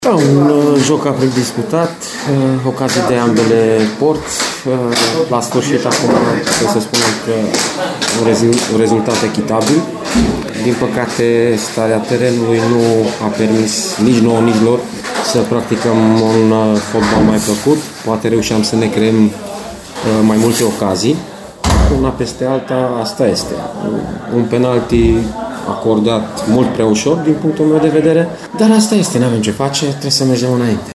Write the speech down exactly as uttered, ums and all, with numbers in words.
Da, un uh, joc aproape disputat, uh, ocazii de ambele porți. Uh, la sfârșit, acum, trebuie să spunem că un, rezi- un rezultat echitabil. Din păcate, starea terenului nu a permis nici nouă, nici lor să practicăm un uh, fotbal mai plăcut. Poate reușeam să ne creăm uh, mai multe ocazii. Una peste alta, asta este. Un penalti acordat mult prea ușor din punctul meu de vedere, dar asta este, n-avem ce face, trebuie să mergem înainte.